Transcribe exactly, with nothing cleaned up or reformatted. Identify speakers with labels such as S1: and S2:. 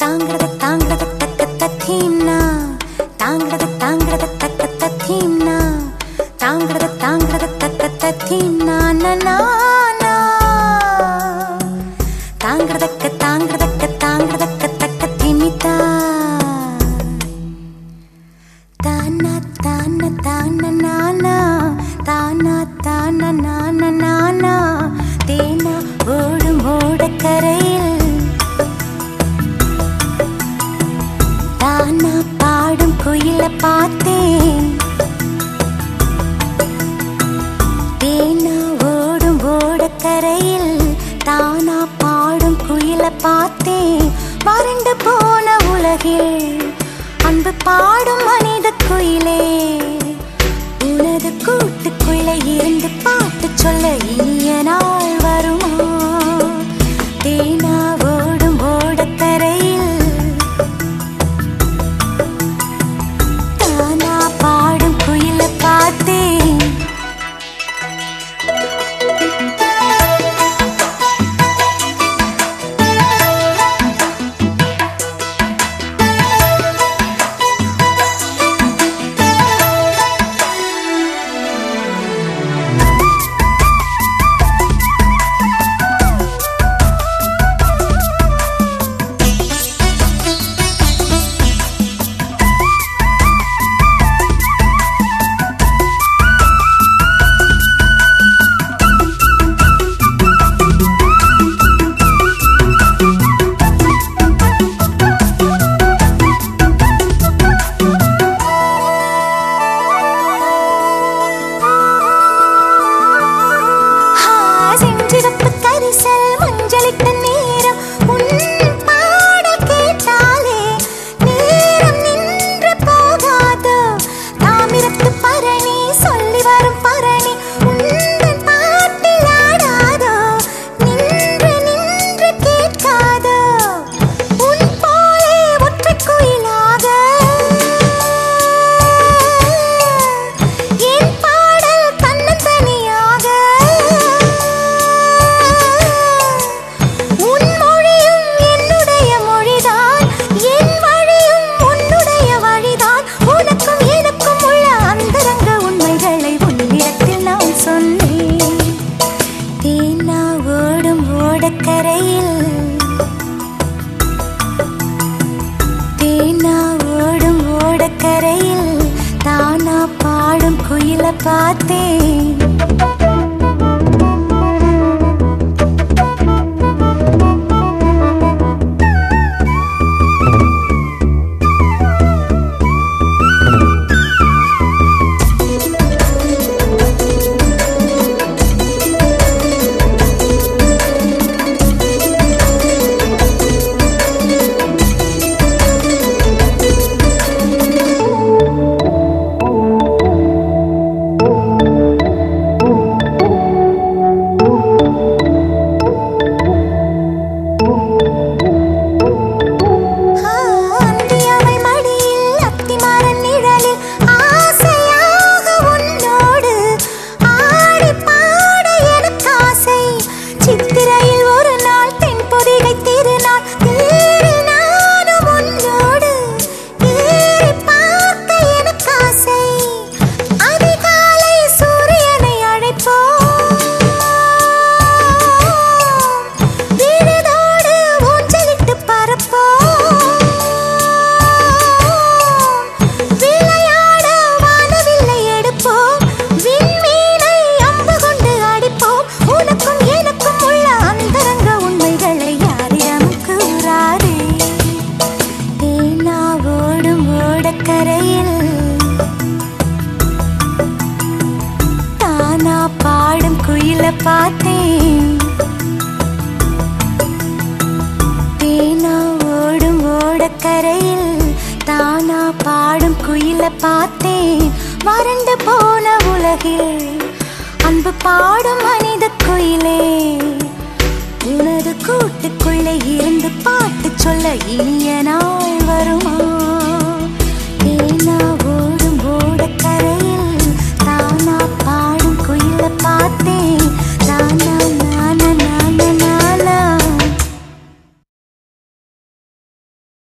S1: தாங்கட தாங்கட தக்க தத்தீம்னா தாங்கட தாங்கட தக்க தத்தீம்னா தாங்கட தாங்கட தக்க தத்தீம்னா நனா தாங்கட தக்க தாங்கட தக்க தாங்கட தக்க தக்க திமிதா தானா தானா தானா நானா தானா தானா நானா நானா தேனா ஓடும் ஓடக்கரையில் தானா பாடும் குயிலை பார்த்தேன் தேனா ஓடும் ஓடக்கரையில் தானா பாடும் குயிலை பார்த்தேன் வறண்டு போன உலகில் அன்பு பாடும் மனித குயிலே உனது கூட்டுக்குள்ளே இருந்து பாட்டு சொல்ல இனிய நாள் வருமா தேனா ஓடும் ஓடக்கரையில் தானா பாடும் குயிலை பார்த்தேன் கரையில் தானா பாடும் குயிலை பார்த்தேன் பாடும் குயிலை பார்த்தேன் தேனா ஓடும் ஓடக்கரையில் தானா பாடும் குயிலை பார்த்தேன் வறண்டு போன உலகில் அன்பு பாடும் மனித குயிலே உனது கூட்டுக்குள்ளே இருந்து பாட்டு சொல்ல இனிய நாள் வருமா தேனா